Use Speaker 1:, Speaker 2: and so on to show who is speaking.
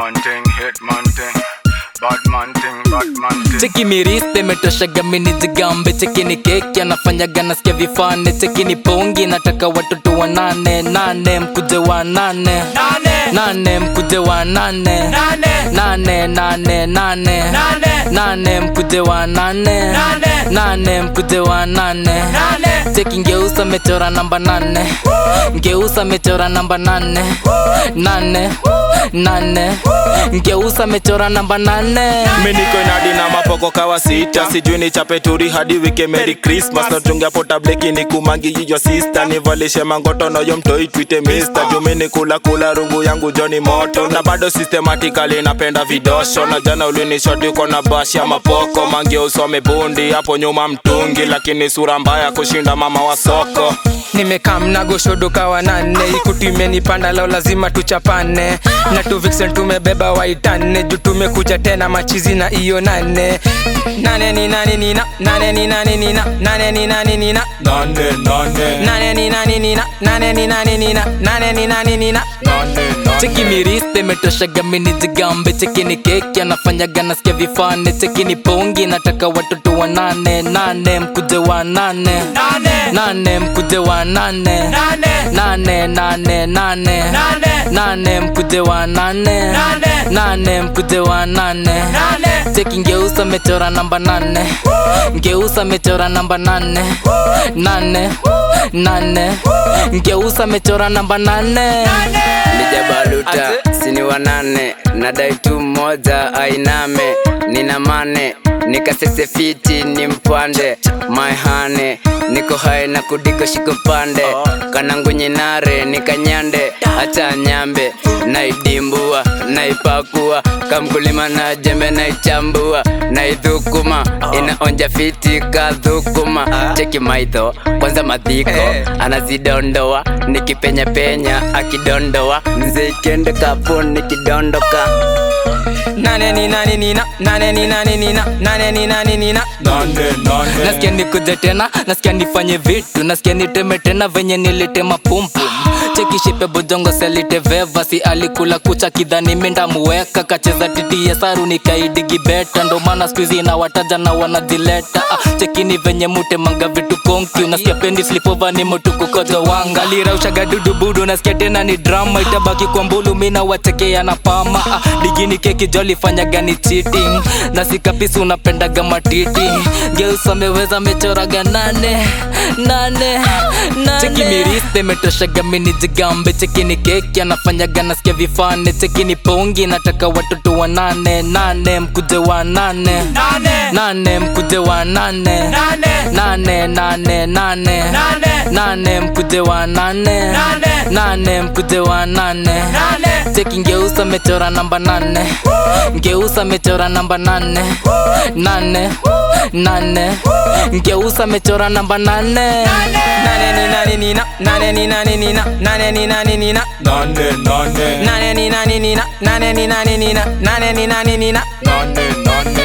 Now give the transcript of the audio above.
Speaker 1: Cheki miriste metoshaga mini jigambe. Cheki ni keki anafanyaga nasikia vifane. Cheki ni pongi nataka watoto wa nane. Nane mkuje wa nane. Nane mkuje wa nane. Nane nane nane. Nane mkuje wa nane. Nane mkuje wa nane. Cheki ngeusa mechora namba nane. Ngeusa mechora namba nane. Nane nane. Ngeusa mechora namba nane.
Speaker 2: Mimi niko inadi na mapoko kawa sita. Sijui ni chapeturi hadi wike Merry Christmas. Natungia pota bleki ni kumangi yiyo sister. Nivalishe mangoto no yomtoi twite mister. Jumini kula rungu yangu Johnny Moto. Na bado systematically napenda vidosho. Na jana ulinishoti uko na bashi ya mapoko. Mangi usome bundi hapo nyuma mtungi. Lakini sura mbaya kushinda mama wa soko.
Speaker 3: Nimekam na goshodo kawa nane. Ikutu imenipanda leo lazima tuchapane. Na tu vixen tumebeba waitane. Juu tumekuja tena machizi na iyo nane. Nane ni nane ni na. Nane ni nane ni na. Nane ni nane ni na.
Speaker 2: Nane nane.
Speaker 3: Nane ni nane ni na. Nane ni nane ni na. Nane ni nane ni na.
Speaker 1: Cheki miriste metoshaga mini jigambe. Cheki ni keki anafanyaga nasikia vifane. Cheki ni pongi nataka watoto wa nane. Nane mkuje wa nane. Nane mkuje wa nane. Nane nane nane. Nane mkuje wa nane. Nane mkuje wa nane. Cheki ngeusa mechora namba nane. Ngeusa mechora namba nane. Nane nane. Ngeusa mechora namba nane.
Speaker 4: Nijabaluta sini wanane. Nadai tu moja ainame. Nina mane nikasese fiti ni mpande. My honey niko hai na kudiko shiko pande. Kanangu nyinare nikanyande. Acha nyambe naidimbua naipakua. Kamkulima na jembe naichambua. Naidhukuma inaonja fiti kadhukuma. Cheki maitho kwanza madhiko anazidondoa. Nikipenya penya akidondoa. Mzee kende kapo nikidondoka.
Speaker 3: Nane ni nane ni na. Nane ni nane ni na. Nane ni nane ni na.
Speaker 1: Nasikia nikuje tena, nasikia nifanye vitu. Nasikia niteme tena venye nilitema pumpu. Cheki shepe bojongo selite veva. Si alikula kucha kidhani minda muweka. Kacheza titi ya saru nikaidigi beta. Ndo maana squeezy na wataja na wanajileta. Cheki ni venye mute manga vitu konki. Nasikia pendi slipova ni motu kukojo wanga. Lira ushaga dudu budu nasikia tena ni drama. Itabaki kwa mbulu mina wachekea na pama. Digini keki jolly fanya gani cheating. Nasika pisu unapendaga matiti. Geusa meweza mechoraga nane. Nane nane. Cheki miriste metoshaga mini jigambe. Cheki ni keki anafanyaga nasikia vifane. Cheki ni pongi nataka watoto wa nane. Nane mkuje wa nane. Nane mkuje wa nane. Nane nane nane. Nane mkuje wa nane. Nane mkuje wa nane. Cheki ngeusa mechora namba nane. Ngeusa mechora namba nane. Nane nane. Ngeusa mechora namba nane.
Speaker 3: Nane ni nane ni na. Nane ni nane ni na. Nane ni nane ni na.
Speaker 2: Nane nane.
Speaker 3: Nane ni nane ni na. Nane ni nane ni na. Nane ni nane ni na.
Speaker 2: Nane nane.